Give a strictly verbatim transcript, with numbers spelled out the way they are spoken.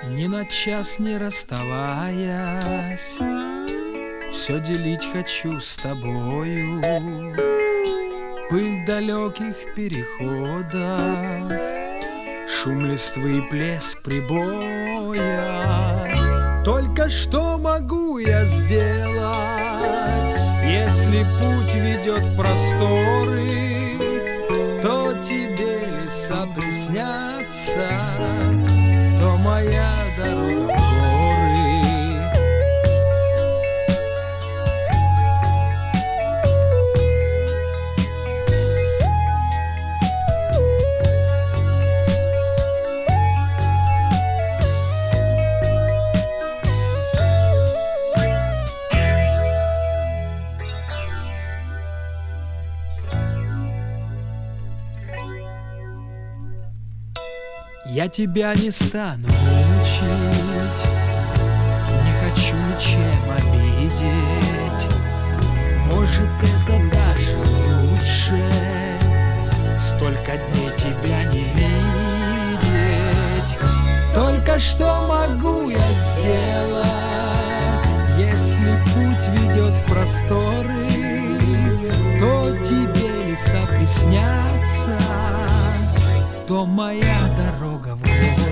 Ни на час не расставаясь, все делить хочу с тобою. Пыль далеких переходов, шум листвы и плеск прибоя. Только что могу я сделать, если путь ведет в просторы, то тебе леса приснятся, то моя дорога в горы. Я тебя не стану учить, не хочу ничем обидеть. Может, это даже лучше, столько дней тебя не видеть. Только что могу я сделать, если путь ведет в просторы, то тебе леса приснятся, то моя дорога в горы.